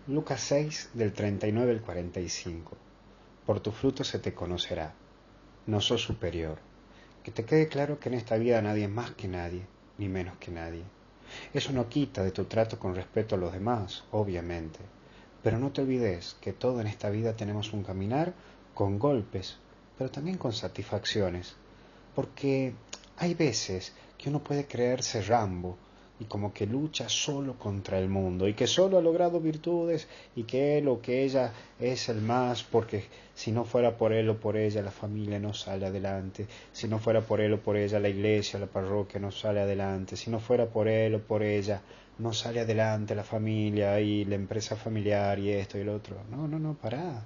Lucas 6, del 39 al 45. Por tu fruto se te conocerá. No sos superior. Que te quede claro que en esta vida nadie es más que nadie, ni menos que nadie. Eso no quita de tu trato con respeto a los demás, obviamente. Pero no te olvides que todo en esta vida tenemos un caminar con golpes, pero también con satisfacciones. Porque hay veces que uno puede creerse Rambo y como que lucha solo contra el mundo y que solo ha logrado virtudes y que él o que ella es el más porque si no fuera por él o por ella la familia no sale adelante, si no fuera por él o por ella la iglesia, la parroquia no sale adelante, si no fuera por él o por ella no sale adelante la familia y la empresa familiar y esto y lo otro. No, no, no, pará.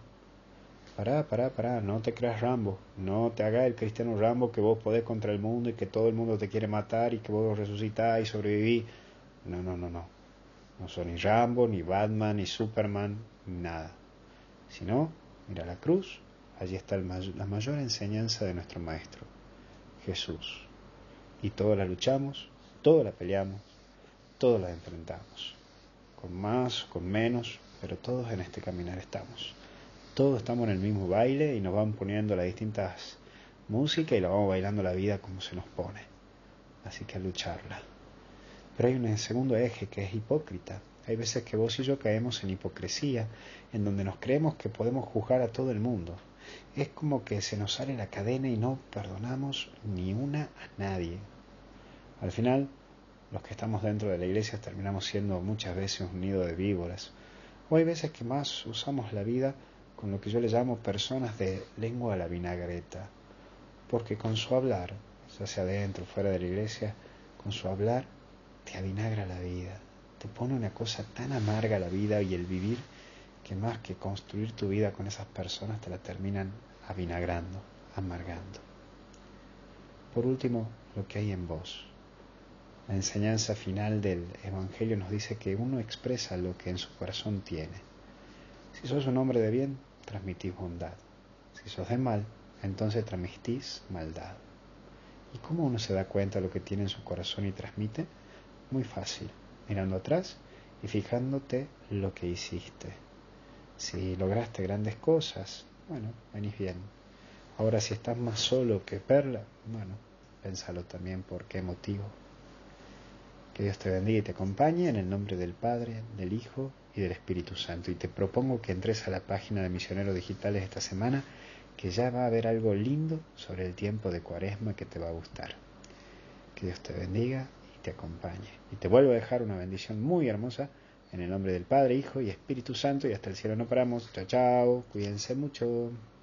Pará, no te creas Rambo, no te hagas el cristiano Rambo que vos podés contra el mundo y que todo el mundo te quiere matar y que vos resucitás y sobrevivís. No, no, no, no. No soy ni Rambo, ni Batman, ni Superman, ni nada. Si no, mira la cruz, allí está la mayor enseñanza de nuestro Maestro, Jesús. Y todos la luchamos, todos la peleamos, todos la enfrentamos. Con más, con menos, pero todos en este caminar estamos. Todos estamos en el mismo baile y nos van poniendo las distintas músicas y la vamos bailando la vida como se nos pone. Así que a lucharla. Pero hay un segundo eje que es hipócrita. Hay veces que vos y yo caemos en hipocresía, en donde nos creemos que podemos juzgar a todo el mundo. Es como que se nos sale la cadena y no perdonamos ni una a nadie. Al final, los que estamos dentro de la iglesia terminamos siendo muchas veces un nido de víboras. O hay veces que más usamos la vida con lo que yo le llamo personas de lengua a la vinagreta, porque con su hablar, ya sea dentro o fuera de la iglesia, con su hablar te avinagra la vida, te pone una cosa tan amarga la vida y el vivir que más que construir tu vida con esas personas te la terminan avinagrando, amargando. Por último, lo que hay en vos. La enseñanza final del Evangelio nos dice que uno expresa lo que en su corazón tiene. Si sos un hombre de bien, transmitís bondad. Si sos de mal, entonces transmitís maldad. ¿Y cómo uno se da cuenta de lo que tiene en su corazón y transmite? Muy fácil, mirando atrás y fijándote lo que hiciste. Si lograste grandes cosas, bueno, venís bien. Ahora si estás más solo que perla, bueno, pénsalo también por qué motivo. Que Dios te bendiga y te acompañe en el nombre del Padre, del Hijo y del Espíritu Santo. Y te propongo que entres a la página de Misioneros Digitales esta semana, que ya va a haber algo lindo sobre el tiempo de Cuaresma que te va a gustar. Que Dios te bendiga y te acompañe. Y te vuelvo a dejar una bendición muy hermosa en el nombre del Padre, Hijo y Espíritu Santo. Y hasta el cielo no paramos. Chao, chao. Cuídense mucho.